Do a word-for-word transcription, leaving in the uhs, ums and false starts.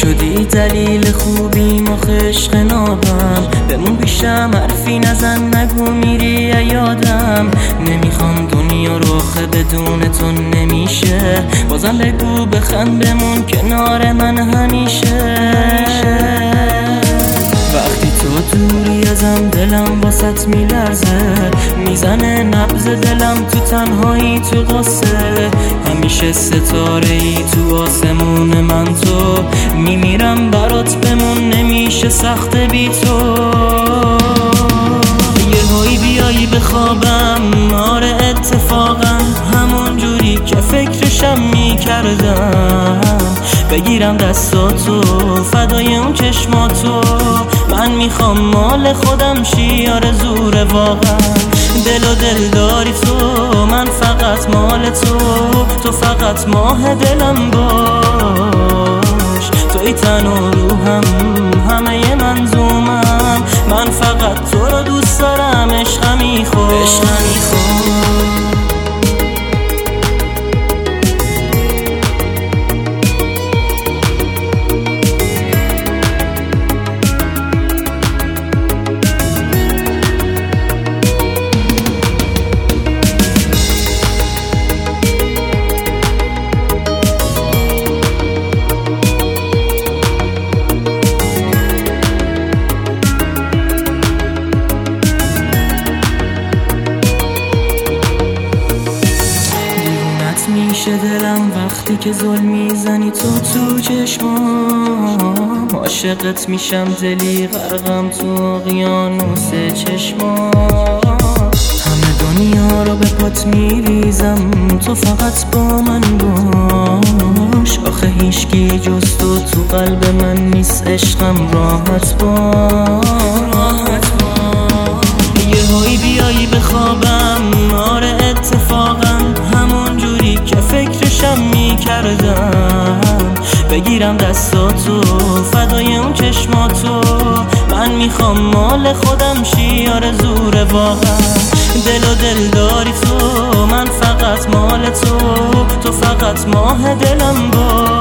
شدی دلیل خوبی و عشق نابم، بمون پیشم حرفی نزن نگو میری یادم. نمیخوام دنیا روخه بدون تو نمیشه، بازم بگو بخند بمون کنار من همیشه. وقتی تو دوری ازم دلم واسط میلرزه، میزنه نبض دلم تو تنهایی تو قصه. همیشه ستاره ای تو آسمون من تو، میمیرم برات بمون نمیشه سخت بی تو. یه هایی بیایی بخوابم، آره اتفاقا همون جوری که فکرشم میکردم. بگیرم دستاتو فدای اون چشماتو، من میخوام مال خودم شی آرزوره واقعا. دل و دل داری تو، من فقط مال تو، تو فقط ماه دلم باش. توی تن و روحم همه منظومم، من فقط تو رو دوست دارم عشقمی خود عشقمی خود. میشه دلم وقتی که ظلم میزنی تو تو چشمام. عاشقت میشم دلی غرقم تو اقیانوس چشمام. همه دنیا رو به پات میریزم، تو فقط با من باش. آخه هیچکی جز تو تو قلب من نیست، عشقم راحت باش. یه هایی بیایی بخوابم، آره اتفاقا همون جوری که فکرشم میکردم. بگیرم دستاتو فدای اون چشماتو، من میخوام مال خودم شی آرزوره واقعا. دل و دل داری تو، من فقط مال تو، تو فقط ماه دلم باش.